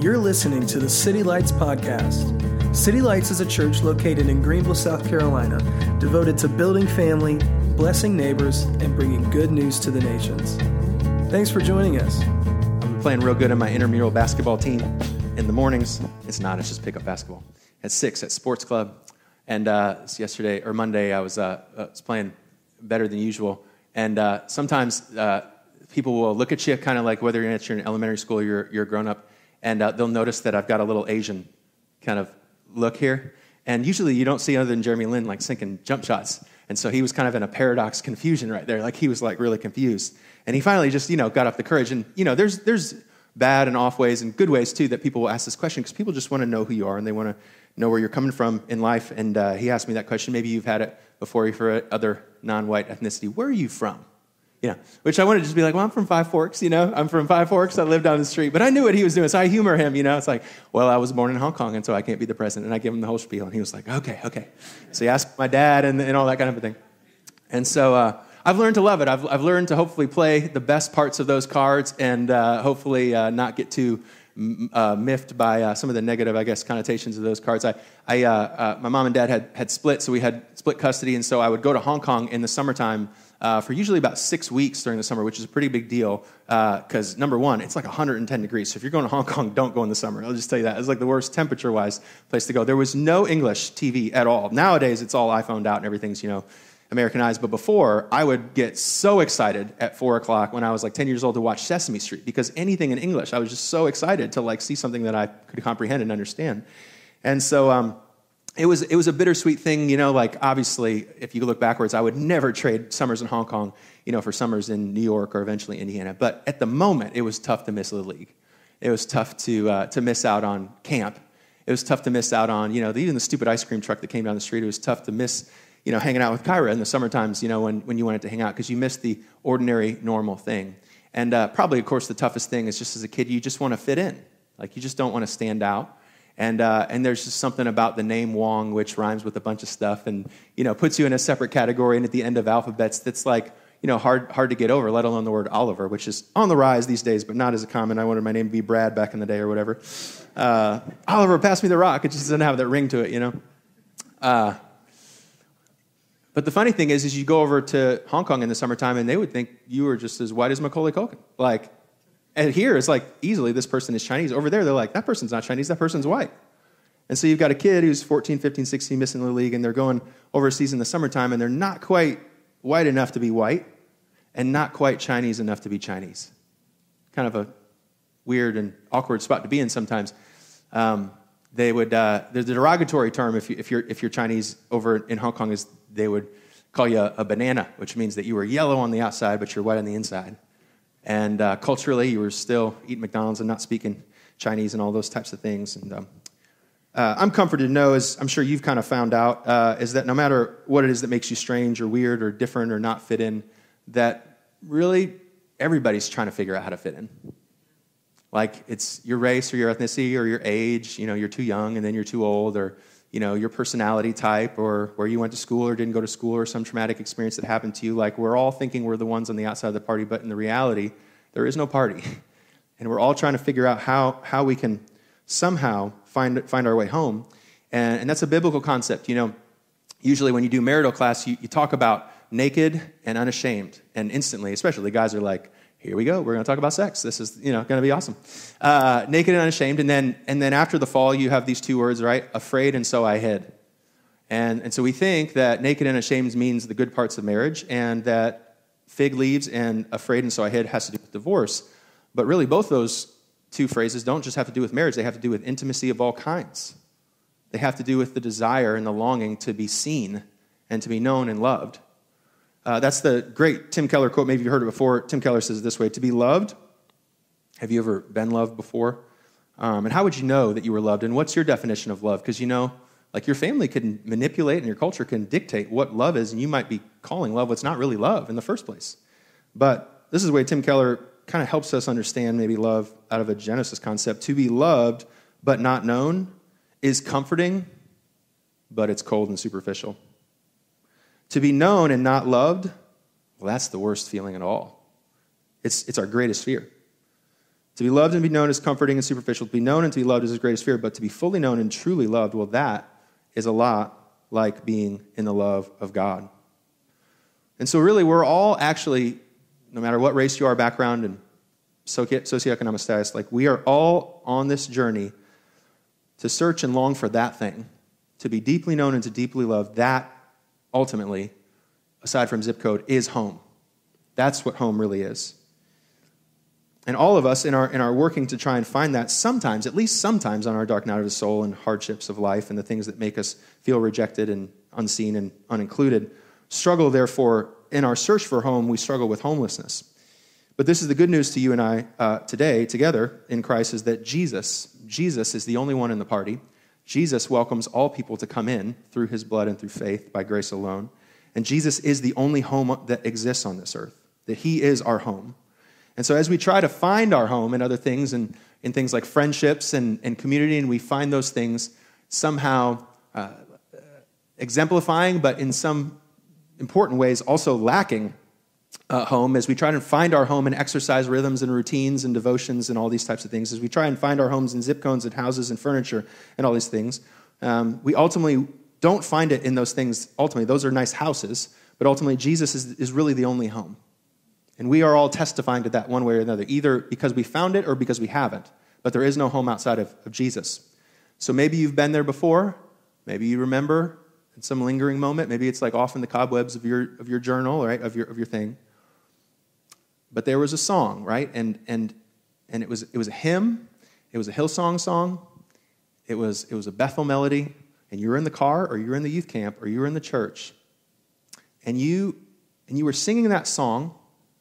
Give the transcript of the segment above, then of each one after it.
You're listening to the City Lights Podcast. City Lights is a church located in Greenville, South Carolina, devoted to building family, blessing neighbors, and bringing good news to the nations. Thanks for joining us. I'm playing real good on my intramural basketball team in the mornings. It's just pickup basketball. At 6 at sports club. And yesterday, or Monday, I was playing better than usual. And sometimes people will look at you kind of like whether you're in elementary school or you're a grown-up, and they'll notice that I've got a little Asian kind of look here. And usually you don't see other than Jeremy Lin like sinking jump shots. And so he was kind of in a paradox confusion right there. Like he was like really confused. And he finally just, got up the courage. And, there's bad and off ways and good ways too that people will ask this question because people just want to know who you are and they want to know where you're coming from in life. And he asked me that question. Maybe you've had it before for other non-white ethnicity. Where are you from? Which I wanted to just be like, well, I'm from Five Forks, I'm from Five Forks. I live down the street. But I knew what he was doing, so I humor him, It's like, well, I was born in Hong Kong, and so I can't be the president. And I give him the whole spiel, and he was like, okay. So he asked my dad and all that kind of a thing. And so I've learned to love it. I've learned to hopefully play the best parts of those cards and hopefully not get too miffed by some of the negative, connotations of those cards. My mom and dad had split, so we had split custody, and so I would go to Hong Kong in the summertime for usually about 6 weeks during the summer, which is a pretty big deal because, number one, it's like 110 degrees. So if you're going to Hong Kong, don't go in the summer. I'll just tell you that. It's like the worst temperature-wise place to go. There was no English TV at all. Nowadays, it's all iPhoned out and everything's, Americanized. But before, I would get so excited at 4 o'clock when I was like 10 years old to watch Sesame Street because anything in English, I was just so excited to like see something that I could comprehend and understand. And so it was a bittersweet thing, obviously, if you look backwards, I would never trade summers in Hong Kong, for summers in New York or eventually Indiana. But at the moment, it was tough to miss Little League. It was tough to miss out on camp. It was tough to miss out on, even the stupid ice cream truck that came down the street. It was tough to miss, hanging out with Kyra in the summer times, when you wanted to hang out because you missed the ordinary, normal thing. And probably, of course, the toughest thing is just as a kid, you just want to fit in. Like, you just don't want to stand out. And there's just something about the name Wong, which rhymes with a bunch of stuff and, puts you in a separate category and at the end of alphabets that's like, hard to get over, let alone the word Oliver, which is on the rise these days, but not as a common. I wanted my name to be Brad back in the day or whatever. Oliver, pass me the rock. It just doesn't have that ring to it, But the funny thing is you go over to Hong Kong in the summertime and they would think you were just as white as Macaulay Culkin. Like, and here it's like easily this person is Chinese. Over there, they're like, that person's not Chinese, that person's white. And so you've got a kid who's 14, 15, 16, missing the league, and they're going overseas in the summertime, and they're not quite white enough to be white and not quite Chinese enough to be Chinese. Kind of a weird and awkward spot to be in sometimes. They would the derogatory term if you're Chinese over in Hong Kong is they would call you a banana, which means that you were yellow on the outside but you're white on the inside. And culturally, you were still eating McDonald's and not speaking Chinese and all those types of things. And I'm comforted to know, as I'm sure you've kind of found out, is that no matter what it is that makes you strange or weird or different or not fit in, that really everybody's trying to figure out how to fit in. Like it's your race or your ethnicity or your age, you're too young and then you're too old, or your personality type or where you went to school or didn't go to school or some traumatic experience that happened to you. Like we're all thinking we're the ones on the outside of the party, but in the reality, there is no party. And we're all trying to figure out how we can somehow find our way home. And that's a biblical concept. Usually when you do marital class, you talk about naked and unashamed. And instantly, especially the guys are like, here we go. We're going to talk about sex. This is, going to be awesome. Naked and unashamed. And then after the fall, you have these two words, right? Afraid and so I hid. And so we think that naked and ashamed means the good parts of marriage, and that fig leaves and afraid and so I hid has to do with divorce. But really, both those two phrases don't just have to do with marriage. They have to do with intimacy of all kinds. They have to do with the desire and the longing to be seen and to be known and loved. That's the great Tim Keller quote. Maybe you've heard it before. Tim Keller says it this way: to be loved. Have you ever been loved before? And how would you know that you were loved? And what's your definition of love? Because like your family can manipulate and your culture can dictate what love is, and you might be calling love what's not really love in the first place. But this is the way Tim Keller kind of helps us understand maybe love out of a Genesis concept. To be loved but not known is comforting, but it's cold and superficial. To be known and not loved, well, that's the worst feeling at all. It's our greatest fear. To be loved and be known is comforting and superficial. To be known and to be loved is his greatest fear. But to be fully known and truly loved, well, that is a lot like being in the love of God. And so really, we're all actually, no matter what race you are, background, and socioeconomic status, like we are all on this journey to search and long for that thing, to be deeply known and to deeply loved. That ultimately, aside from zip code, is home. That's what home really is. And all of us in our working to try and find that sometimes, at least sometimes on our dark night of the soul and hardships of life and the things that make us feel rejected and unseen and unincluded, struggle, therefore, in our search for home, we struggle with homelessness. But this is the good news to you and I today, together in Christ, is that Jesus is the only one in the party. Jesus welcomes all people to come in through his blood and through faith by grace alone. And Jesus is the only home that exists on this earth, that he is our home. And so as we try to find our home in other things, and in things like friendships and community, and we find those things somehow exemplifying, but in some important ways also lacking home, as we try to find our home in exercise rhythms and routines and devotions and all these types of things, as we try and find our homes in zip codes and houses and furniture and all these things, we ultimately don't find it in those things. Ultimately, those are nice houses, but ultimately Jesus is really the only home. And we are all testifying to that one way or another, either because we found it or because we haven't. But there is no home outside of Jesus. So maybe you've been there before. Maybe you remember in some lingering moment. Maybe it's like off in the cobwebs of your journal, right, of your thing. But there was a song, right? And it was a hymn. It was a Hillsong song. It was a Bethel melody. And you were in the car, or you were in the youth camp, or you were in the church. And you were singing that song.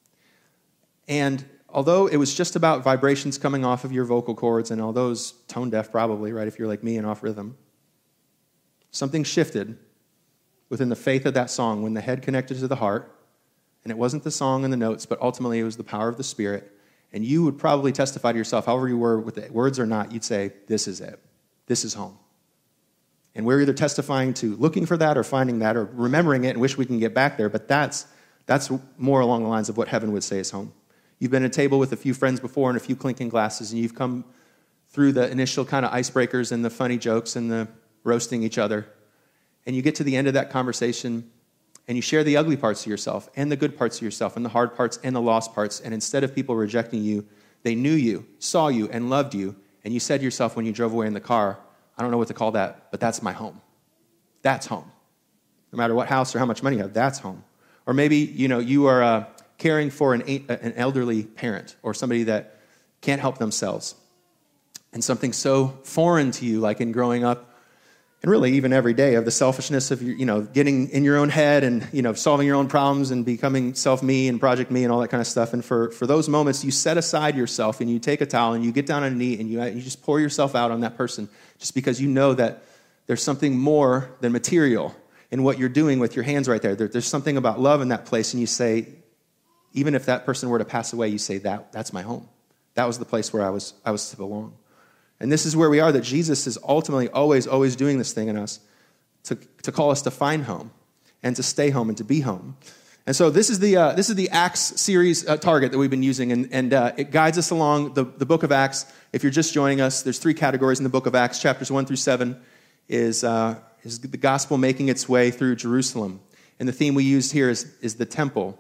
And although it was just about vibrations coming off of your vocal cords, and although it was tone deaf probably, right, if you're like me and off rhythm, something shifted within the faith of that song when the head connected to the heart. And it wasn't the song and the notes, but ultimately it was the power of the Spirit. And you would probably testify to yourself, however you were with the words or not, you'd say, this is it. This is home. And we're either testifying to looking for that or finding that or remembering it and wish we can get back there, but that's more along the lines of what heaven would say is home. You've been at a table with a few friends before and a few clinking glasses, and you've come through the initial kind of icebreakers and the funny jokes and the roasting each other. And you get to the end of that conversation, and you share the ugly parts of yourself and the good parts of yourself and the hard parts and the lost parts. And instead of people rejecting you, they knew you, saw you, and loved you. And you said to yourself when you drove away in the car, I don't know what to call that, but that's my home. That's home. No matter what house or how much money you have, that's home. Or maybe, you are caring for an elderly parent or somebody that can't help themselves. And something so foreign to you, like in growing up, and really even every day, of the selfishness of getting in your own head and solving your own problems and becoming self-me and project me and all that kind of stuff. And for those moments, you set aside yourself and you take a towel and you get down on a knee and you just pour yourself out on that person, just because you know that there's something more than material in what you're doing with your hands right there. There's something about love in that place, and you say, even if that person were to pass away, you say, that's my home. That was the place where I was to belong. And this is where we are, that Jesus is ultimately always doing this thing in us to call us to find home and to stay home and to be home. And so this is the Acts series target that we've been using, and it guides us along the book of Acts. If you're just joining us, there's 3 categories in the book of Acts. Chapters 1 through 7 is the gospel making its way through Jerusalem. And the theme we used here is the temple.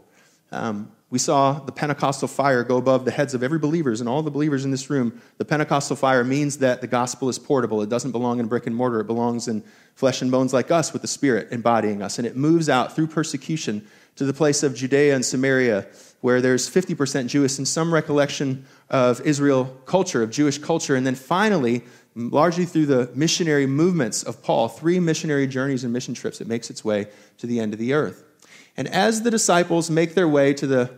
We saw the Pentecostal fire go above the heads of every believer and all the believers in this room. The Pentecostal fire means that the gospel is portable. It doesn't belong in brick and mortar. It belongs in flesh and bones like us, with the Spirit embodying us. And it moves out through persecution to the place of Judea and Samaria, where there's 50% Jewish and some recollection of Israel culture, of Jewish culture. And then finally, largely through the missionary movements of Paul, 3 missionary journeys and mission trips, it makes its way to the end of the earth. And as the disciples make their way to the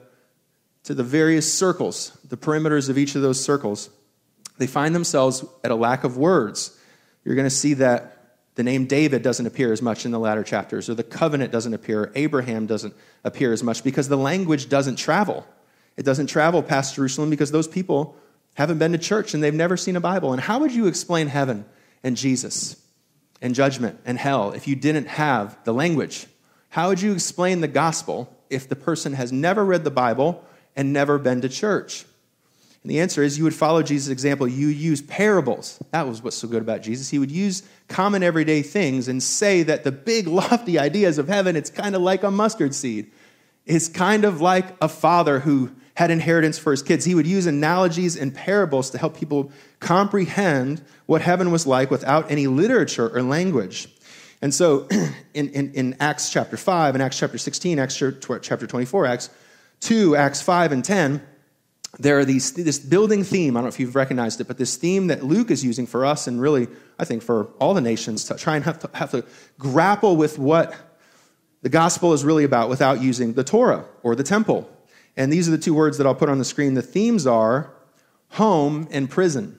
various circles, the perimeters of each of those circles, they find themselves at a lack of words. You're going to see that the name David doesn't appear as much in the latter chapters, or the covenant doesn't appear, or Abraham doesn't appear as much, because the language doesn't travel. It doesn't travel past Jerusalem because those people haven't been to church and they've never seen a Bible. And how would you explain heaven and Jesus and judgment and hell if you didn't have the language? How would you explain the gospel if the person has never read the Bible and never been to church? And the answer is you would follow Jesus' example. You use parables. That was what's so good about Jesus. He would use common everyday things and say that the big lofty ideas of heaven, it's kind of like a mustard seed. It's kind of like a father who had inheritance for his kids. He would use analogies and parables to help people comprehend what heaven was like without any literature or language. And so in Acts chapter 5, and Acts chapter 16, Acts chapter 24, Acts 2, Acts 5 and 10, there are this building theme. I don't know if you've recognized it, but this theme that Luke is using for us and really, I think, for all the nations to try and have to grapple with what the gospel is really about without using the Torah or the temple. And these are the two words that I'll put on the screen. The themes are home and prison.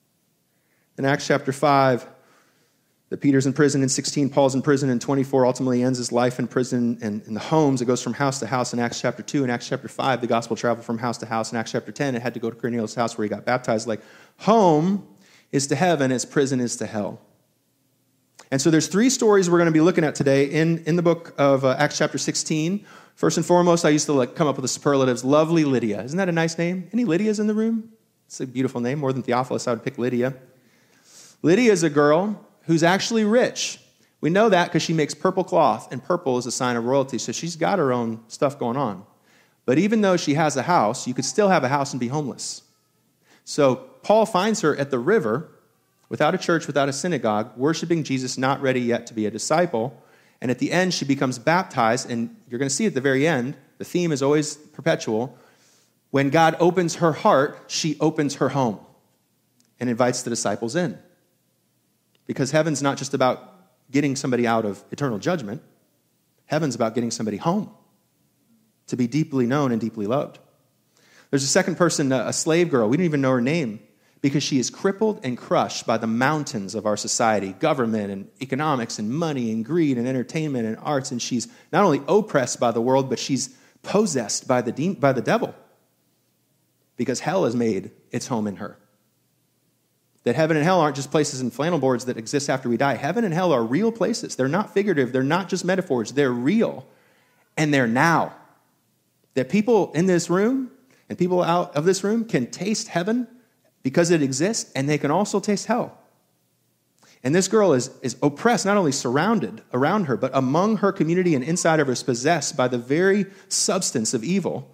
In Acts chapter 5, that Peter's in prison. In 16, Paul's in prison. In 24, ultimately ends his life in prison. And in the homes, it goes from house to house. In Acts chapter 2 and Acts chapter 5, the gospel traveled from house to house. In Acts chapter 10, it had to go to Cornelius' house where he got baptized. Like, home is to heaven as prison is to hell. And so there's three stories we're going to be looking at today in the book of Acts chapter 16. First and foremost, I used to come up with the superlatives. Lovely Lydia. Isn't that a nice name? Any Lydias in the room? It's a beautiful name. More than Theophilus, I would pick Lydia. Lydia is a girl who's actually rich. We know that because she makes purple cloth, and purple is a sign of royalty, so she's got her own stuff going on. But even though she has a house, you could still have a house and be homeless. So Paul finds her at the river, without a church, without a synagogue, worshiping Jesus, not ready yet to be a disciple. And at the end, she becomes baptized, and you're going to see at the very end, the theme is always perpetual. When God opens her heart, she opens her home and invites the disciples in. Because heaven's not just about getting somebody out of eternal judgment. Heaven's about getting somebody home to be deeply known and deeply loved. There's a second person, a slave girl. We don't even know her name because she is crippled and crushed by the mountains of our society, government and economics and money and greed and entertainment and arts. And she's not only oppressed by the world, but she's possessed by the devil because hell has made its home in her. That heaven and hell aren't just places in flannel boards that exist after we die. Heaven and hell are real places. They're not figurative. They're not just metaphors. They're real. And they're now. That people in this room and people out of this room can taste heaven because it exists, and they can also taste hell. And this girl is oppressed, not only surrounded around her, but among her community and inside of her is possessed by the very substance of evil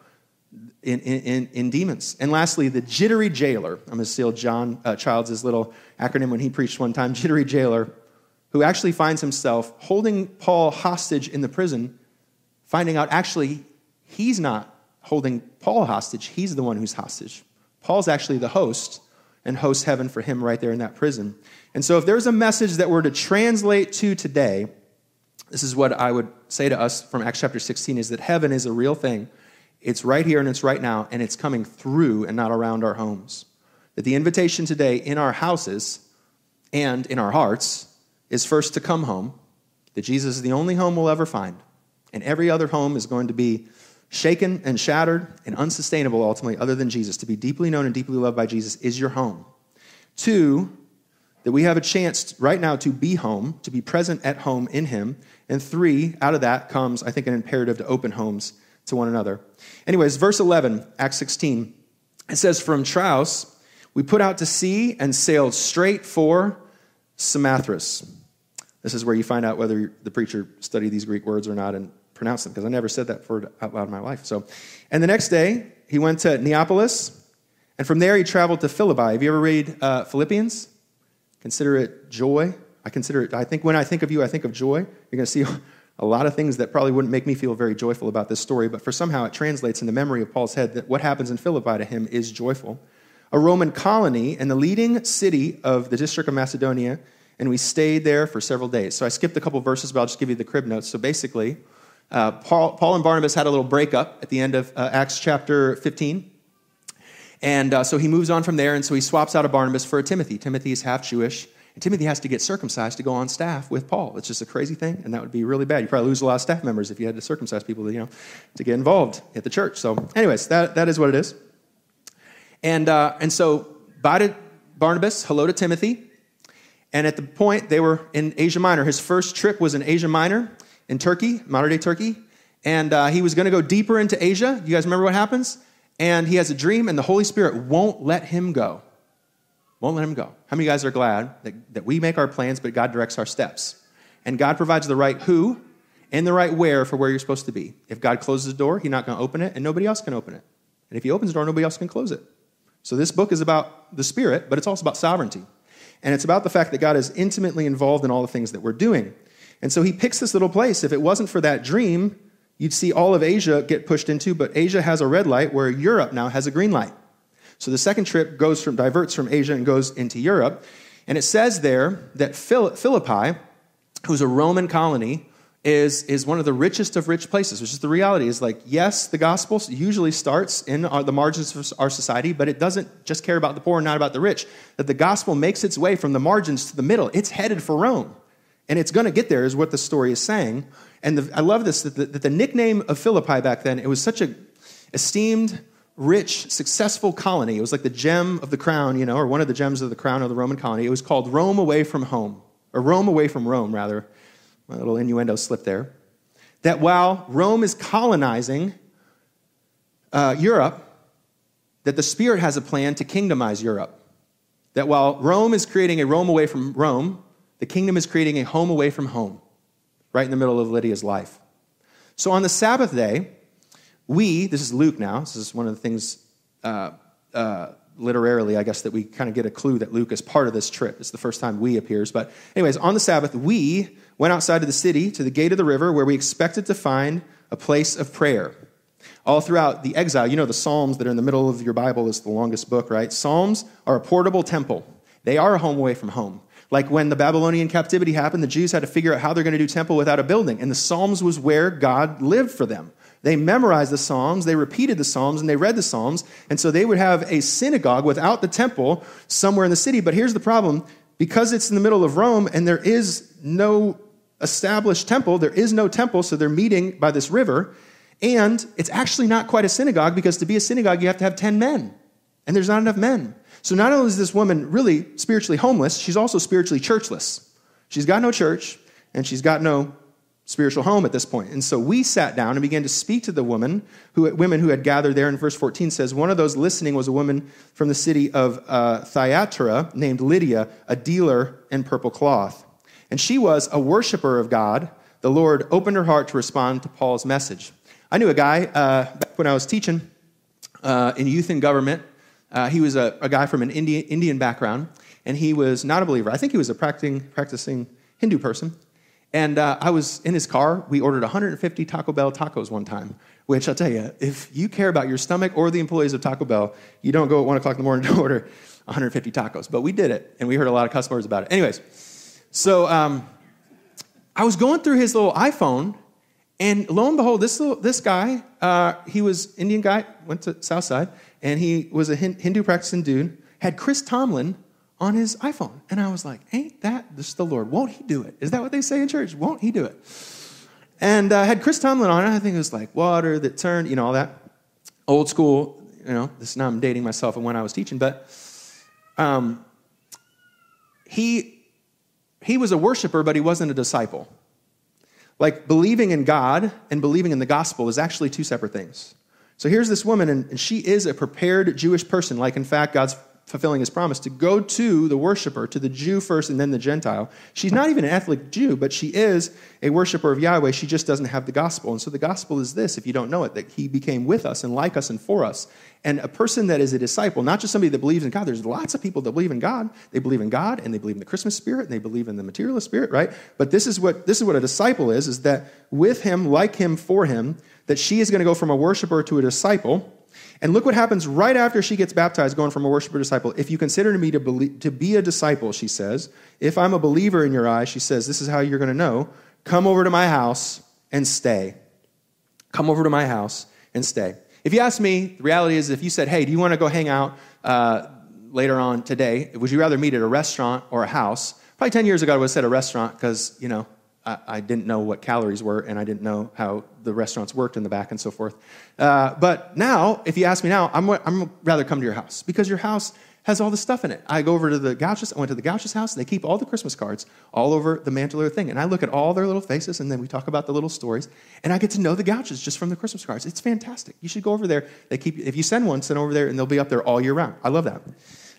in demons. And lastly, the jittery jailer. I'm going to steal John Childs' little acronym when he preached one time. Jittery jailer, who actually finds himself holding Paul hostage in the prison, finding out actually he's not holding Paul hostage. He's the one who's hostage. Paul's actually the host and hosts heaven for him right there in that prison. And so if there's a message that we're to translate to today, this is what I would say to us from Acts chapter 16, is that heaven is a real thing. It's right here and it's right now, and it's coming through and not around our homes. That the invitation today in our houses and in our hearts is first to come home, that Jesus is the only home we'll ever find, and every other home is going to be shaken and shattered and unsustainable ultimately other than Jesus. To be deeply known and deeply loved by Jesus is your home. 2, that we have a chance right now to be home, to be present at home in him. And 3, out of that comes, I think, an imperative to open homes to one another. Anyways, verse 11, Acts 16, it says, from Troas, we put out to sea and sailed straight for Samothrace. This is where you find out whether the preacher studied these Greek words or not and pronounced them, because I never said that word out loud in my life. And the next day, he went to Neapolis, and from there he traveled to Philippi. Have you ever read Philippians? Consider it joy. I think when I think of you, I think of joy. You're going to see a lot of things that probably wouldn't make me feel very joyful about this story, but for somehow it translates in the memory of Paul's head that what happens in Philippi to him is joyful. A Roman colony and the leading city of the district of Macedonia, and we stayed there for several days. So I skipped a couple verses, but I'll just give you the crib notes. So basically, Paul and Barnabas had a little breakup at the end of Acts chapter 15. And so he moves on from there, and so he swaps out a Barnabas for a Timothy. Timothy is half Jewish, and Timothy has to get circumcised to go on staff with Paul. It's just a crazy thing, and that would be really bad. You'd probably lose a lot of staff members if you had to circumcise people to get involved at the church. So anyways, that is what it is. And so bye to Barnabas, hello to Timothy. And at the point, they were in Asia Minor. His first trip was in Asia Minor, in Turkey, modern-day Turkey. And he was going to go deeper into Asia. You guys remember what happens? and he has a dream, and the Holy Spirit won't let him go. Won't let him go. How many of you guys are glad that we make our plans, but God directs our steps? And God provides the right who and the right where for where you're supposed to be. If God closes the door, he's not going to open it, and nobody else can open it. And if he opens the door, nobody else can close it. So this book is about the Spirit, but it's also about sovereignty. And it's about the fact that God is intimately involved in all the things that we're doing. And so he picks this little place. If it wasn't for that dream, you'd see all of Asia get pushed into, but Asia has a red light where Europe now has a green light. So the second trip diverts from Asia and goes into Europe. And it says there that Philippi, who's a Roman colony, is one of the richest of rich places, which is the reality. Is like, yes, the gospel usually starts in the margins of our society, but it doesn't just care about the poor and not about the rich. That the gospel makes its way from the margins to the middle. It's headed for Rome. And it's going to get there is what the story is saying. And I love this, that the nickname of Philippi back then, it was such a esteemed, rich, successful colony. It was like the gem of the crown, or one of the gems of the crown of the Roman colony. It was called Rome away from home, or Rome away from Rome, rather. My little innuendo slip there. That while Rome is colonizing Europe, that the Spirit has a plan to kingdomize Europe. That while Rome is creating a Rome away from Rome, the kingdom is creating a home away from home, right in the middle of Lydia's life. So on the Sabbath day, this is Luke now, this is one of the things literarily, I guess, that we kind of get a clue that Luke is part of this trip. It's the first time we appears. But anyways, on the Sabbath, we went outside of the city to the gate of the river where we expected to find a place of prayer. All throughout the exile, the Psalms that are in the middle of your Bible is the longest book, right? Psalms are a portable temple. They are a home away from home. Like when the Babylonian captivity happened, the Jews had to figure out how they're going to do temple without a building. And the Psalms was where God lived for them. They memorized the Psalms, they repeated the Psalms, and they read the Psalms. And so they would have a synagogue without the temple somewhere in the city. But here's the problem. Because it's in the middle of Rome and there is no established temple, there is no temple, so they're meeting by this river. And it's actually not quite a synagogue because to be a synagogue, you have to have 10 men. And there's not enough men. So not only is this woman really spiritually homeless, she's also spiritually churchless. She's got no church, and she's got no spiritual home at this point. And so we sat down and began to speak to the women who had gathered there. And verse 14 says, one of those listening was a woman from the city of Thyatira named Lydia, a dealer in purple cloth. And she was a worshiper of God. The Lord opened her heart to respond to Paul's message. I knew a guy back when I was teaching in youth and government. He was a guy from an Indian background, and he was not a believer. I think he was a practicing Hindu person. And I was in his car. We ordered 150 Taco Bell tacos one time, which I'll tell you, if you care about your stomach or the employees of Taco Bell, you don't go at 1 o'clock in the morning to order 150 tacos. But we did it, and we heard a lot of customers about it. Anyways, so I was going through his little iPhone, and lo and behold, this guy, he was Indian guy, went to Southside, and he was a Hindu practicing dude, had Chris Tomlin on his iPhone. And I was like, ain't that just the Lord? Won't he do it? Is that what they say in church? Won't he do it? And had Chris Tomlin on it. I think it was like water that turned, all that. Old school, this now I'm dating myself and when I was teaching. But he was a worshiper, but he wasn't a disciple. Like believing in God and believing in the gospel is actually two separate things. So here's this woman, and she is a prepared Jewish person. Like, in fact, God's fulfilling his promise to go to the worshiper, to the Jew first and then the Gentile. She's not even an ethnic Jew, but she is a worshiper of Yahweh. She just doesn't have the gospel. And so the gospel is this, if you don't know it, that he became with us and like us and for us. And a person that is a disciple, not just somebody that believes in God. There's lots of people that believe in God. They believe in God, and they believe in the Christmas spirit, and they believe in the materialist spirit, right? But this is what a disciple is that with him, like him, for him, that she is going to go from a worshiper to a disciple. And look what happens right after she gets baptized, going from a worshiper to disciple. If you consider me to be a disciple, she says, if I'm a believer in your eyes, she says, this is how you're going to know. Come over to my house and stay. Come over to my house and stay. If you ask me, the reality is if you said, hey, do you want to go hang out later on today? Would you rather meet at a restaurant or a house? Probably 10 years ago, I would have said a restaurant because, I didn't know what calories were, and I didn't know how the restaurants worked in the back and so forth. But now, if you ask me now, I'm rather come to your house because your house has all the stuff in it. I go over to the Gouches. I went to the Gouches house. They keep all the Christmas cards all over the mantle or the thing. And I look at all their little faces, and then we talk about the little stories. And I get to know the Gouches just from the Christmas cards. It's fantastic. You should go over there. If you send one, send over there, and they'll be up there all year round. I love that.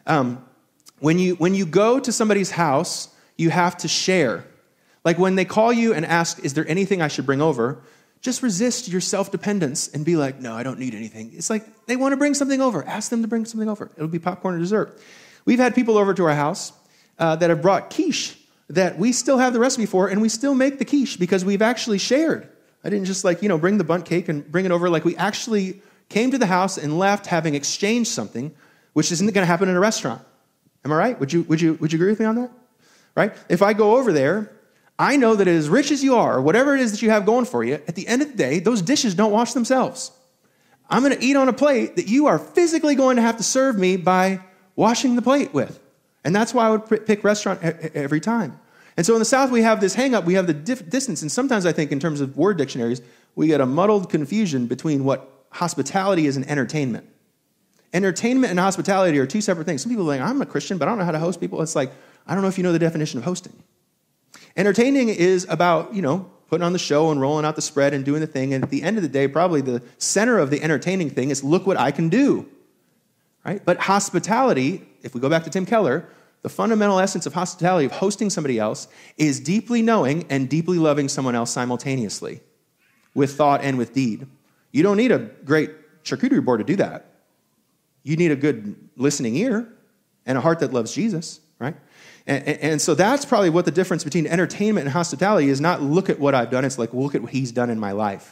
When you go to somebody's house, you have to share. Like when they call you and ask, is there anything I should bring over? Just resist your self-dependence and be like, no, I don't need anything. It's like they want to bring something over. Ask them to bring something over. It'll be popcorn or dessert. We've had people over to our house that have brought quiche that we still have the recipe for, and we still make the quiche because we've actually shared. I didn't just bring the bundt cake and bring it over. Like we actually came to the house and left having exchanged something, which isn't going to happen in a restaurant. Am I right? Would you agree with me on that? Right? If I go over there, I know that as rich as you are, or whatever it is that you have going for you, at the end of the day, those dishes don't wash themselves. I'm going to eat on a plate that you are physically going to have to serve me by washing the plate with. And that's why I would pick restaurant every time. And so in the South, we have this hang-up. We have the distance. And sometimes I think in terms of word dictionaries, we get a muddled confusion between what hospitality is and entertainment. Entertainment and hospitality are two separate things. Some people are like, I'm a Christian, but I don't know how to host people. It's like, I don't know if you know the definition of hosting. Entertaining is about, putting on the show and rolling out the spread and doing the thing. And at the end of the day, probably the center of the entertaining thing is look what I can do, right? But hospitality, if we go back to Tim Keller, the fundamental essence of hospitality, of hosting somebody else, is deeply knowing and deeply loving someone else simultaneously with thought and with deed. You don't need a great charcuterie board to do that. You need a good listening ear and a heart that loves Jesus, right? And so that's probably what the difference between entertainment and hospitality is. Not look at what I've done. It's like, look at what he's done in my life.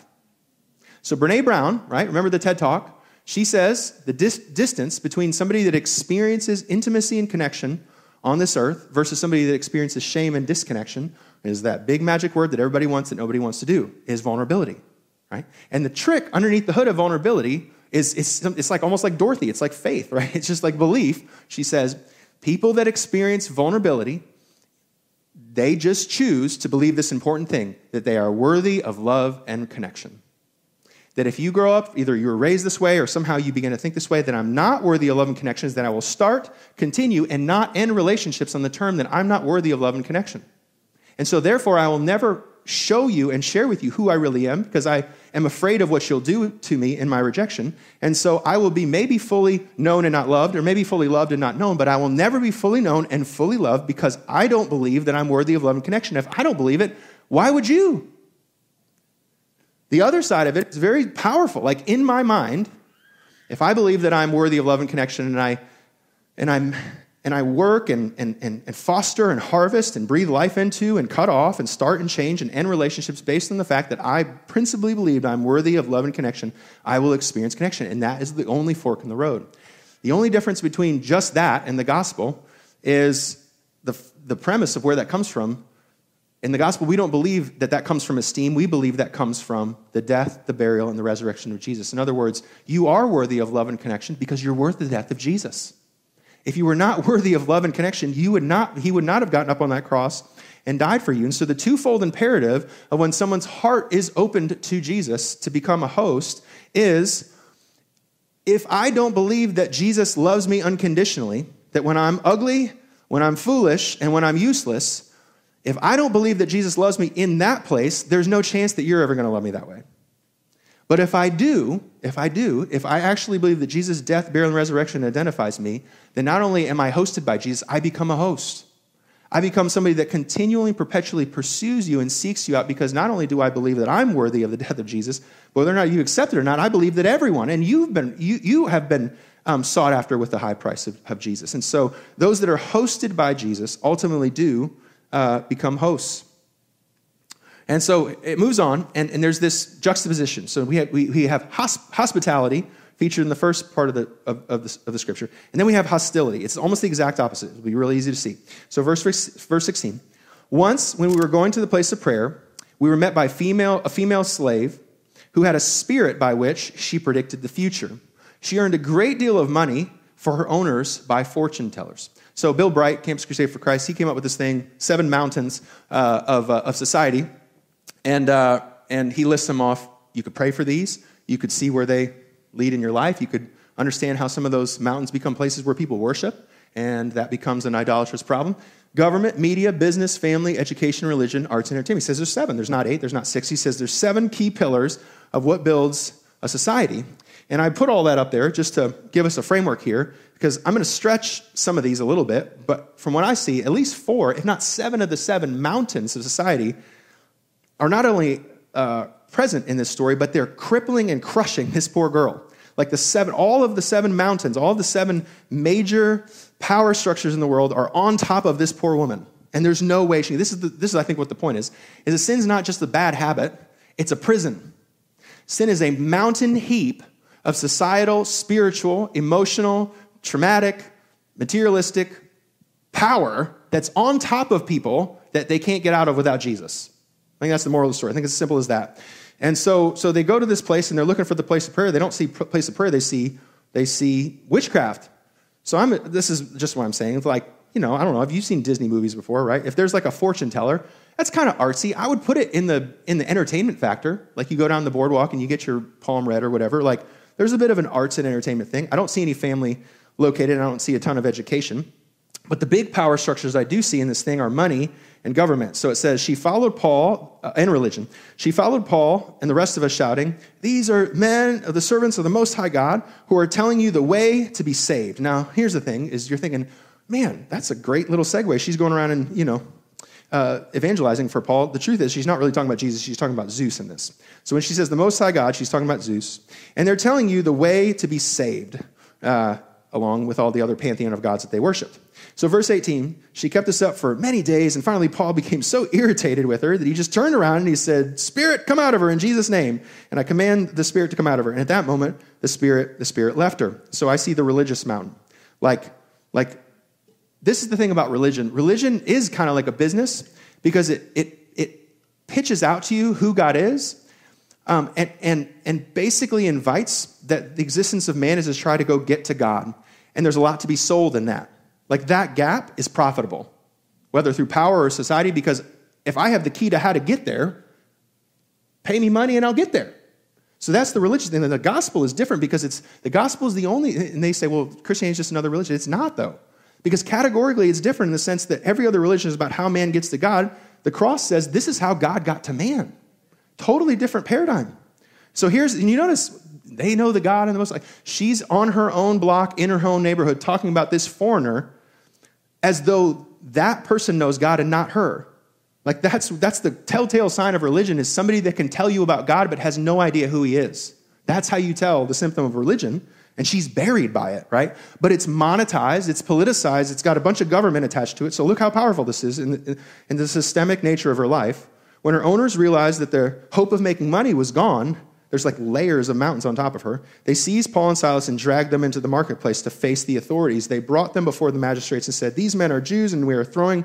So Brene Brown, right? Remember the TED Talk? She says the distance between somebody that experiences intimacy and connection on this earth versus somebody that experiences shame and disconnection is that big magic word that everybody wants that nobody wants to do, is vulnerability, right? And the trick underneath the hood of vulnerability is it's like almost like Dorothy. It's like faith, right? It's just like belief. She says, people that experience vulnerability, they just choose to believe this important thing, that they are worthy of love and connection. That if you grow up, either you were raised this way or somehow you begin to think this way, that I'm not worthy of love and connections, then I will start, continue, and not end relationships on the term that I'm not worthy of love and connection. And so therefore, I will never show you and share with you who I really am because I am afraid of what you'll do to me in my rejection. And so I will be maybe fully known and not loved, or maybe fully loved and not known, but I will never be fully known and fully loved because I don't believe that I'm worthy of love and connection. If I don't believe it, why would you? The other side of it is very powerful. Like in my mind, if I believe that I'm worthy of love and connection and I work and foster and harvest and breathe life into and cut off and start and change and end relationships based on the fact that I principally believed I'm worthy of love and connection, I will experience connection. And that is the only fork in the road. The only difference between just that and the gospel is the premise of where that comes from. In the gospel, we don't believe that comes from esteem. We believe that comes from the death, the burial, and the resurrection of Jesus. In other words, you are worthy of love and connection because you're worth the death of Jesus. If you were not worthy of love and connection, he would not have gotten up on that cross and died for you. And so the twofold imperative of when someone's heart is opened to Jesus to become a host is, if I don't believe that Jesus loves me unconditionally, that when I'm ugly, when I'm foolish, and when I'm useless, if I don't believe that Jesus loves me in that place, there's no chance that you're ever going to love me that way. But if I actually believe that Jesus' death, burial, and resurrection identifies me, then not only am I hosted by Jesus, I become a host. I become somebody that continually, perpetually pursues you and seeks you out because not only do I believe that I'm worthy of the death of Jesus, but whether or not you accept it or not, I believe that everyone, and you have been sought after with the high price of Jesus. And so those that are hosted by Jesus ultimately do become hosts. And so it moves on, and there's this juxtaposition. So we have hospitality featured in the first part of the scripture, and then we have hostility. It's almost the exact opposite. It'll be really easy to see. So verse 16. Once, when we were going to the place of prayer, we were met by a female slave who had a spirit by which she predicted the future. She earned a great deal of money for her owners by fortune tellers. So Bill Bright, Campus Crusade for Christ, he came up with this thing, 7 mountains of society. And he lists them off. You could pray for these. You could see where they lead in your life. You could understand how some of those mountains become places where people worship, and that becomes an idolatrous problem. Government, media, business, family, education, religion, arts, and entertainment. He says there's 7. There's not 8. There's not 6. He says there's 7 key pillars of what builds a society. And I put all that up there just to give us a framework here, because I'm going to stretch some of these a little bit, but from what I see, at least 4, if not 7 of the 7 mountains of society are not only present in this story, but they're crippling and crushing this poor girl. Like all of the 7 mountains, all of the 7 major power structures in the world are on top of this poor woman. And there's no way this is I think what the point is that sin's not just a bad habit, it's a prison. Sin is a mountain heap of societal, spiritual, emotional, traumatic, materialistic power that's on top of people that they can't get out of without Jesus. I think that's the moral of the story. I think it's as simple as that. And so they go to this place and they're looking for the place of prayer. They don't see place of prayer. They see witchcraft. So this is just what I'm saying. It's like, I don't know. Have you seen Disney movies before, right? If there's like a fortune teller, that's kind of artsy. I would put it in the entertainment factor. Like you go down the boardwalk and you get your palm read or whatever. Like there's a bit of an arts and entertainment thing. I don't see any family located, and I don't see a ton of education. But the big power structures I do see in this thing are money and government. So it says, she followed Paul, and religion. She followed Paul and the rest of us shouting, these are men of the servants of the Most High God who are telling you the way to be saved. Now, here's the thing, is you're thinking, man, that's a great little segue. She's going around and, evangelizing for Paul. The truth is, she's not really talking about Jesus. She's talking about Zeus in this. So when she says the Most High God, she's talking about Zeus. And they're telling you the way to be saved, along with all the other pantheon of gods that they worshiped. So verse 18, she kept this up for many days, and finally Paul became so irritated with her that he just turned around and he said, Spirit, come out of her in Jesus' name. And I command the Spirit to come out of her. And at that moment, the Spirit left her. So I see the religious mountain. Like this is the thing about religion. Religion is kind of like a business because it pitches out to you who God is, and basically invites that the existence of man is to try to go get to God. And there's a lot to be sold in that. Like that gap is profitable, whether through power or society, because if I have the key to how to get there, pay me money and I'll get there. So that's the religious thing. And the gospel is different because the gospel is the only, and they say, well, Christianity is just another religion. It's not, though. Because categorically it's different in the sense that every other religion is about how man gets to God. The cross says this is how God got to man. Totally different paradigm. So and you notice, they know the God and the Most High. She's on her own block, in her own neighborhood, talking about this foreigner as though that person knows God and not her. Like that's the telltale sign of religion, is somebody that can tell you about God but has no idea who he is. That's how you tell the symptom of religion, and she's buried by it, right? But it's monetized, it's politicized, it's got a bunch of government attached to it. So look how powerful this is in the systemic nature of her life. When her owners realized that their hope of making money was gone, there's like layers of mountains on top of her. They seized Paul and Silas and dragged them into the marketplace to face the authorities. They brought them before the magistrates and said, these men are Jews, and we are throwing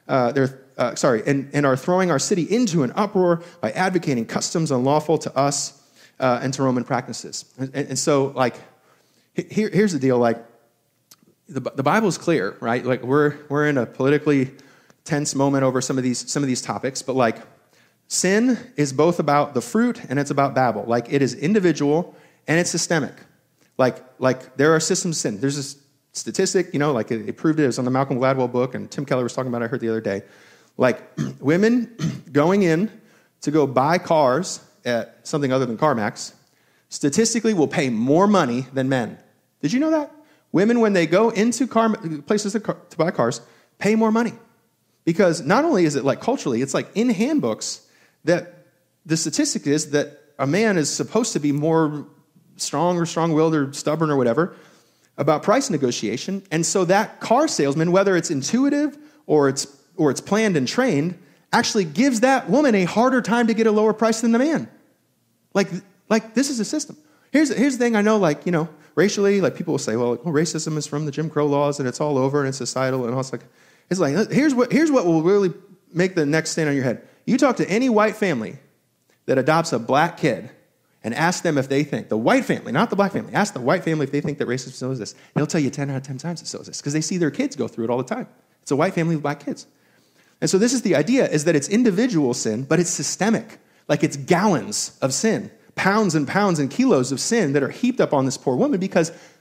and are throwing our city into an uproar by advocating customs unlawful to us and to Roman practices. And so, like, here's the deal. Like, the Bible is clear, right? Like, we're in a politically tense moment over some of these topics, but like, sin is both about the fruit and it's about Babel. Like, it is individual and it's systemic. Like there are systems of sin. There's this statistic, like they proved it. It was on the Malcolm Gladwell book, and Tim Keller was talking about it, I heard the other day. Like, women going in to go buy cars at something other than CarMax statistically will pay more money than men. Did you know that? Women, when they go into places to buy cars, pay more money. Because not only is it like culturally, it's like in handbooks that the statistic is that a man is supposed to be more strong or strong-willed or stubborn or whatever about price negotiation. And so that car salesman, whether it's intuitive or it's planned and trained, actually gives that woman a harder time to get a lower price than the man. Like this is a system. Here's the thing I know, racially, like people will say, well, racism is from the Jim Crow laws and it's all over and it's societal and all. It's like, here's what will really make the neck stand on your head. You talk to any white family that adopts a black kid and ask them if they think, the white family, not the black family, ask the white family if they think that racism still exists. They'll tell you 10 out of 10 times it still exists because they see their kids go through it all the time. It's a white family with black kids. And so this is the idea, is that it's individual sin, but it's systemic. Like, it's gallons of sin, pounds and kilos of sin that are heaped up on this poor woman because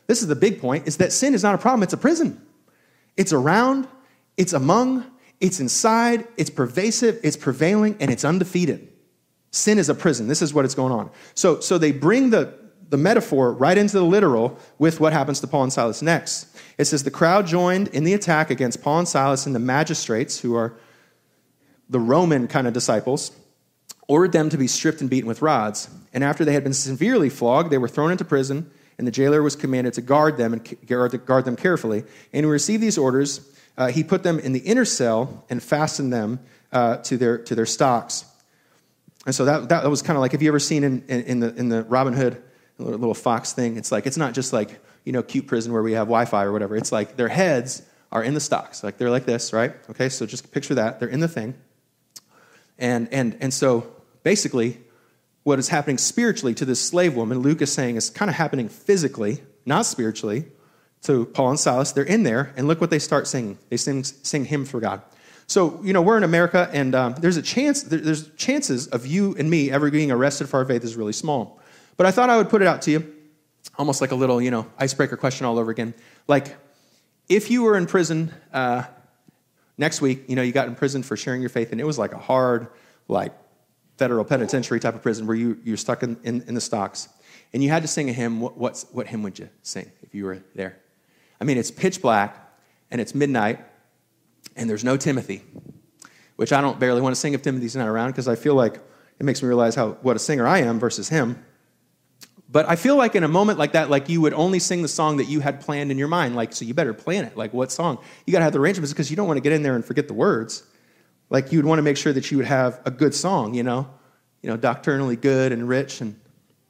this is the big point, is that sin is not a problem, it's a prison. It's around, it's among, it's inside, it's pervasive, it's prevailing, and it's undefeated. Sin is a prison. This is what is going on. So they bring the metaphor right into the literal with what happens to Paul and Silas next. It says, the crowd joined in the attack against Paul and Silas, and the magistrates, who are the Roman kind of disciples, ordered them to be stripped and beaten with rods. And after they had been severely flogged, they were thrown into prison, and the jailer was commanded to guard them and guard them carefully. And he received these orders. He put them in the inner cell and fastened them to their stocks. And so that was kind of like, have you ever seen in the Robin Hood little fox thing? It's like, it's not just like, cute prison where we have Wi-Fi or whatever. It's like their heads are in the stocks. Like they're like this, right? Okay, so just picture that. They're in the thing. And so basically what is happening spiritually to this slave woman, Luke is saying, is kind of happening physically, not spiritually, to Paul and Silas. They're in there, and look what they start singing. They sing hymns for God. So, we're in America, and there's chances of you and me ever being arrested for our faith is really small. But I thought I would put it out to you, almost like a little, icebreaker question all over again. Like, if you were in prison next week, you got in prison for sharing your faith, and it was like a hard, like, federal penitentiary type of prison where you're stuck in the stocks, and you had to sing a hymn. What hymn would you sing if you were there? I mean, it's pitch black, and it's midnight, and there's no Timothy, which I don't barely want to sing if Timothy's not around, because I feel like it makes me realize what a singer I am versus him. But I feel like in a moment like that, like you would only sing the song that you had planned in your mind. Like, so you better plan it. Like, what song? You got to have the arrangements, because you don't want to get in there and forget the words. Like, you would want to make sure that you would have a good song, doctrinally good and rich. And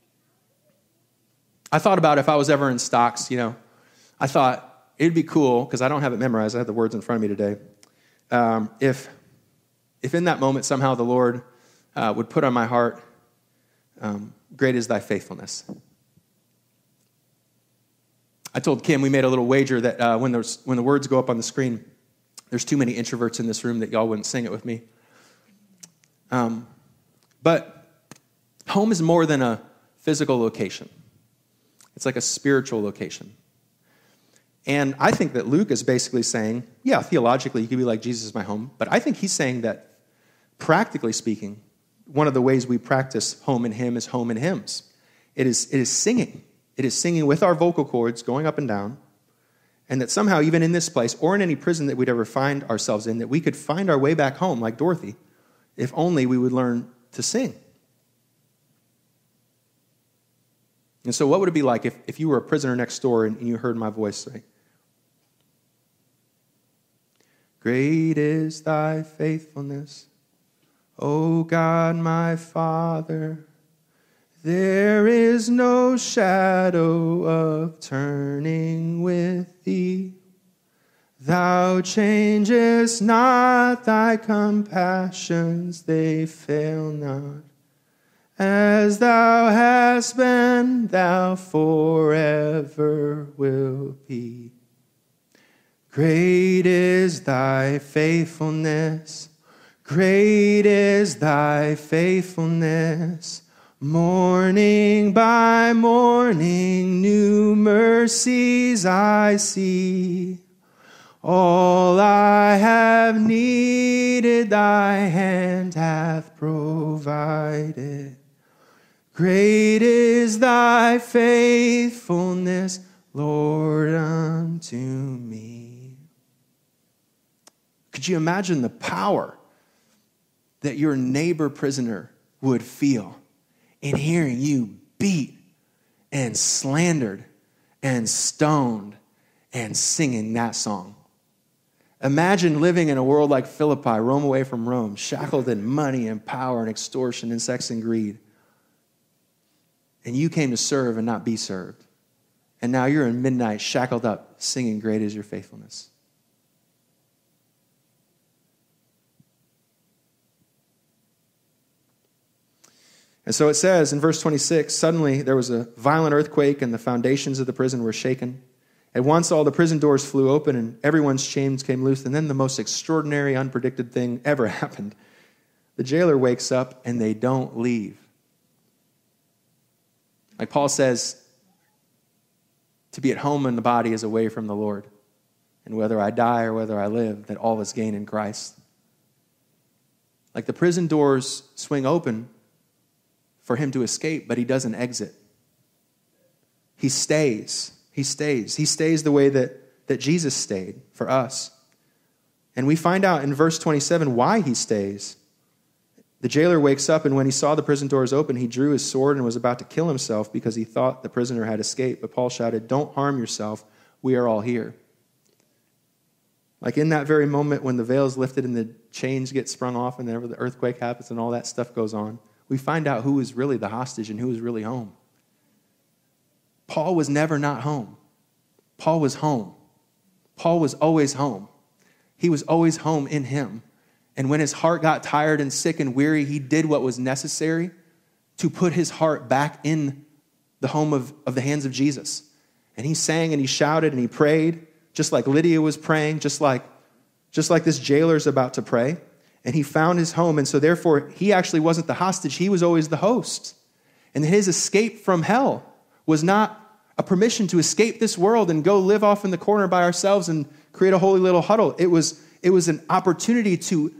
I thought about if I was ever in stocks, I thought it'd be cool, because I don't have it memorized. I have the words in front of me today. If in that moment somehow the Lord would put on my heart, great is thy faithfulness. I told Kim, we made a little wager that when the words go up on the screen, there's too many introverts in this room that y'all wouldn't sing it with me. But home is more than a physical location. It's like a spiritual location. And I think that Luke is basically saying, yeah, theologically, you could be like, Jesus is my home. But I think he's saying that, practically speaking, one of the ways we practice home in him is home in hymns. It is singing. It is singing with our vocal cords going up and down. And that somehow, even in this place, or in any prison that we'd ever find ourselves in, that we could find our way back home, like Dorothy, if only we would learn to sing. And so what would it be like if you were a prisoner next door and you heard my voice say, great is thy faithfulness, O God my Father. There is no shadow of turning with thee. Thou changest not, thy compassions, they fail not. As thou hast been, thou forever will be. Great is thy faithfulness, great is thy faithfulness. Morning by morning, new mercies I see. All I have needed, thy hand hath provided. Great is thy faithfulness, Lord, unto me. Could you imagine the power that your neighbor prisoner would feel in hearing you beat and slandered and stoned and singing that song? Imagine living in a world like Philippi, Rome away from Rome, shackled in money and power and extortion and sex and greed. And you came to serve and not be served. And now you're in midnight, shackled up, singing, great is your faithfulness. And so it says in verse 26, suddenly there was a violent earthquake and the foundations of the prison were shaken. At once all the prison doors flew open and everyone's chains came loose. And then the most extraordinary, unpredicted thing ever happened. The jailer wakes up and they don't leave. Like Paul says, to be at home in the body is away from the Lord. And whether I die or whether I live, that all is gain in Christ. Like the prison doors swing open for him to escape, but he doesn't exit. He stays. He stays. He stays the way that Jesus stayed for us. And we find out in verse 27 why he stays. The jailer wakes up, and when he saw the prison doors open, he drew his sword and was about to kill himself because he thought the prisoner had escaped. But Paul shouted, "Don't harm yourself. We are all here." Like in that very moment when the veil is lifted and the chains get sprung off and then the earthquake happens and all that stuff goes on, we find out who is really the hostage and who is really home. Paul was never not home. Paul was home. Paul was always home. He was always home in him. And when his heart got tired and sick and weary, he did what was necessary to put his heart back in the home of the hands of Jesus. And he sang and he shouted and he prayed, just like Lydia was praying, just like this jailer's about to pray. And he found his home. And so therefore, he actually wasn't the hostage. He was always the host. And his escape from hell was not a permission to escape this world and go live off in the corner by ourselves and create a holy little huddle. It was an opportunity to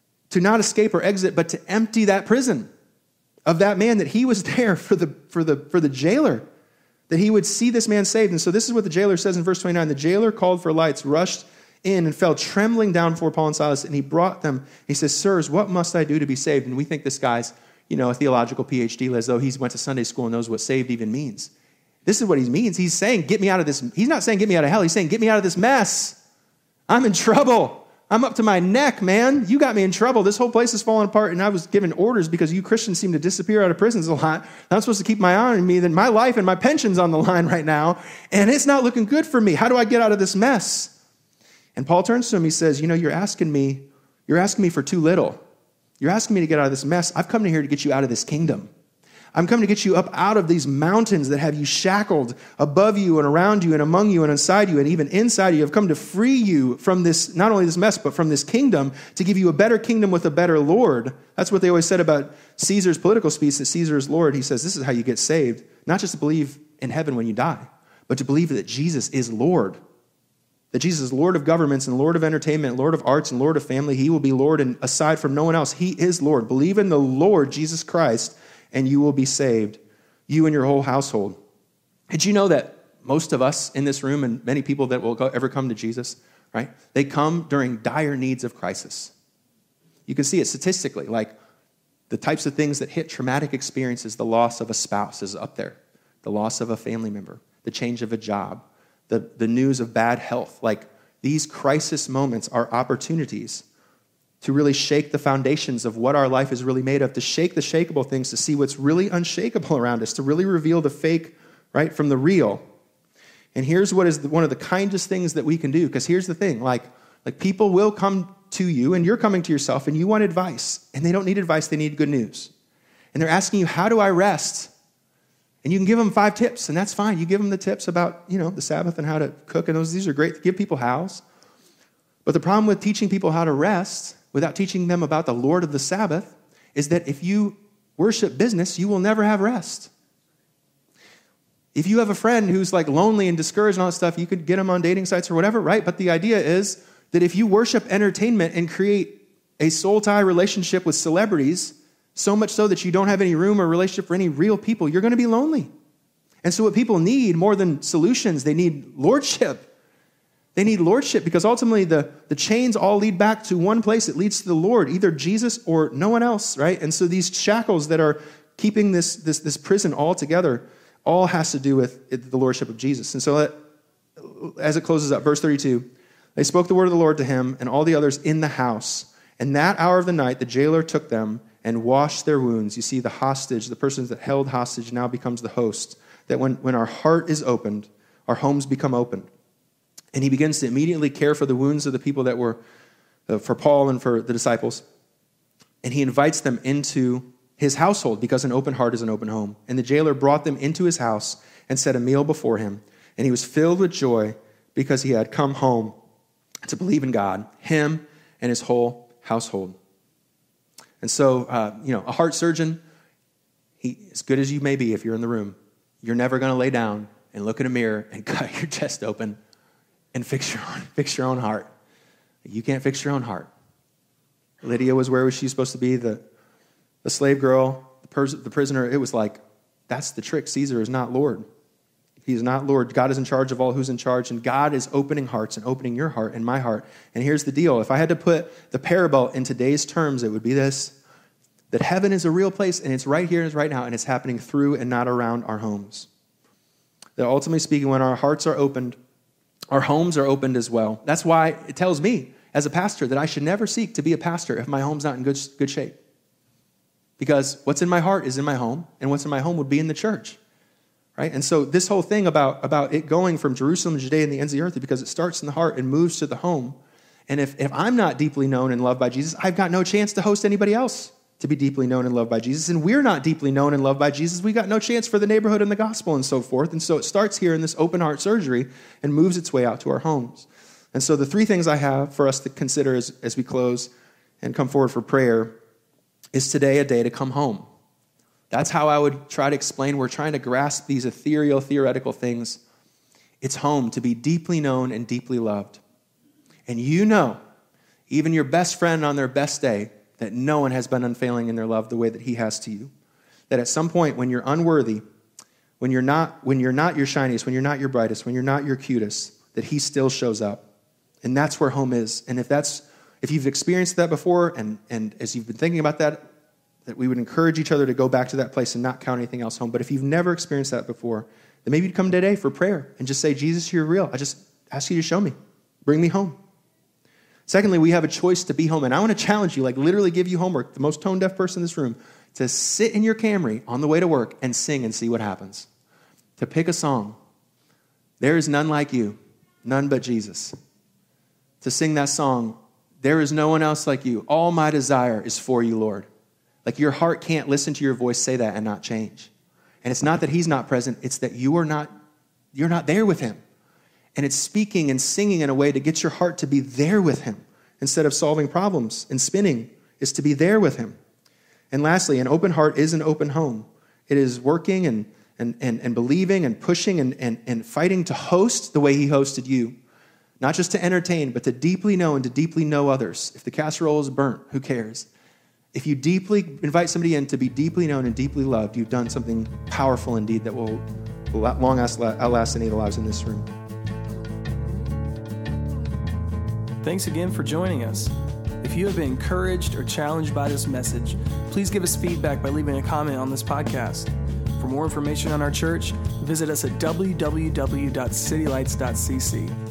not escape or exit, but to empty that prison of that man, that he was there for the jailer, that he would see this man saved. And so this is what the jailer says in verse 29. The jailer called for lights, rushed in, and fell trembling down before Paul and Silas, and he brought them. He says, "Sirs, what must I do to be saved?" And we think this guy's, a theological PhD, as though he went to Sunday school and knows what saved even means. This is what he means. He's saying, get me out of this. He's not saying, get me out of hell. He's saying, get me out of this mess. I'm in trouble. I'm up to my neck, man. You got me in trouble. This whole place is falling apart, and I was given orders because you Christians seem to disappear out of prisons a lot. I'm supposed to keep my eye on me, then my life and my pension's on the line right now, and it's not looking good for me. How do I get out of this mess? And Paul turns to him. He says, you're asking me for too little. You're asking me to get out of this mess. I've come here to get you out of this kingdom. I'm coming to get you up out of these mountains that have you shackled above you and around you and among you and inside you and even inside you. I've come to free you from this, not only this mess, but from this kingdom, to give you a better kingdom with a better Lord. That's what they always said about Caesar's political speech, that Caesar is Lord. He says this is how you get saved, not just to believe in heaven when you die, but to believe that Jesus is Lord. That Jesus is Lord of governments and Lord of entertainment, Lord of arts and Lord of family. He will be Lord, and aside from no one else, he is Lord. Believe in the Lord Jesus Christ, and you will be saved, you and your whole household. Did you know that most of us in this room and many people that will ever come to Jesus, right? They come during dire needs of crisis. You can see it statistically, like the types of things that hit traumatic experiences, the loss of a spouse is up there, the loss of a family member, the change of a job, the news of bad health. Like these crisis moments are opportunities to really shake the foundations of what our life is really made of, to shake the shakeable things, to see what's really unshakable around us, to really reveal the fake, right, from the real. And here's what is one of the kindest things that we can do, because here's the thing, like people will come to you, and you're coming to yourself, and you want advice, and they don't need advice, they need good news. And they're asking you, how do I rest? And you can give them 5 tips, and that's fine. You give them the tips about, the Sabbath and how to cook, and these are great to give people hows. But the problem with teaching people how to rest without teaching them about the Lord of the Sabbath is that if you worship business, you will never have rest. If you have a friend who's like lonely and discouraged and all that stuff, you could get them on dating sites or whatever, right? But the idea is that if you worship entertainment and create a soul tie relationship with celebrities, so much so that you don't have any room or relationship for any real people, you're going to be lonely. And so what people need more than solutions, they need lordship. They need lordship, because ultimately the chains all lead back to one place. It leads to the Lord, either Jesus or no one else, right? And so these shackles that are keeping this prison all together all has to do with the lordship of Jesus. And so as it closes up, verse 32, they spoke the word of the Lord to him and all the others in the house. And that hour of the night, the jailer took them and washed their wounds. You see, the hostage, the person that held hostage now becomes the host. That when our heart is opened, our homes become open. And he begins to immediately care for the wounds of the people that were, for Paul and for the disciples. And he invites them into his household, because an open heart is an open home. And the jailer brought them into his house and set a meal before him. And he was filled with joy because he had come home to believe in God, him and his whole household. And so, a heart surgeon, as good as you may be if you're in the room, you're never going to lay down and look in a mirror and cut your chest open and fix your own heart. You can't fix your own heart. Lydia where was she supposed to be? The slave girl, the prisoner. It was like, that's the trick. Caesar is not Lord. He is not Lord. God is in charge of all who's in charge, and God is opening hearts and opening your heart and my heart. And here's the deal. If I had to put the parable in today's terms, it would be this, that heaven is a real place, and it's right here and it's right now, and it's happening through and not around our homes. That ultimately speaking, when our hearts are opened, our homes are opened as well. That's why it tells me, as a pastor, that I should never seek to be a pastor if my home's not in good shape. Because what's in my heart is in my home, and what's in my home would be in the church. Right? And so this whole thing about it going from Jerusalem to Judea and the ends of the earth, because it starts in the heart and moves to the home. And if I'm not deeply known and loved by Jesus, I've got no chance to host anybody else to be deeply known and loved by Jesus. And we're not deeply known and loved by Jesus. We got no chance for the neighborhood and the gospel and so forth. And so it starts here in this open heart surgery and moves its way out to our homes. And so the three things I have for us to consider as we close and come forward for prayer is today a day to come home. That's how I would try to explain. We're trying to grasp these ethereal, theoretical things. It's home to be deeply known and deeply loved. And you know, even your best friend on their best day, that no one has been unfailing in their love the way that he has to you. That at some point when you're unworthy, when you're not your shiniest, when you're not your brightest, when you're not your cutest, that he still shows up. And that's where home is. And if you've experienced that before, and as you've been thinking about that we would encourage each other to go back to that place and not count anything else home. But if you've never experienced that before, then maybe you'd come today for prayer and just say, Jesus, you're real. I just ask you to show me. Bring me home. Secondly, we have a choice to be home. And I want to challenge you, like literally give you homework, the most tone-deaf person in this room, to sit in your Camry on the way to work and sing and see what happens. To pick a song. There is none like you, none but Jesus. To sing that song, there is no one else like you. All my desire is for you, Lord. Like your heart can't listen to your voice say that and not change. And it's not that he's not present, it's that you're not there with him. And it's speaking and singing in a way to get your heart to be there with him instead of solving problems and spinning, is to be there with him. And lastly, an open heart is an open home. It is working and believing and pushing and fighting to host the way he hosted you. Not just to entertain, but to deeply know and to deeply know others. If the casserole is burnt, who cares? If you deeply invite somebody in to be deeply known and deeply loved, you've done something powerful indeed that will long outlast any of the lives in this room. Thanks again for joining us. If you have been encouraged or challenged by this message, please give us feedback by leaving a comment on this podcast. For more information on our church, visit us at www.citylights.cc.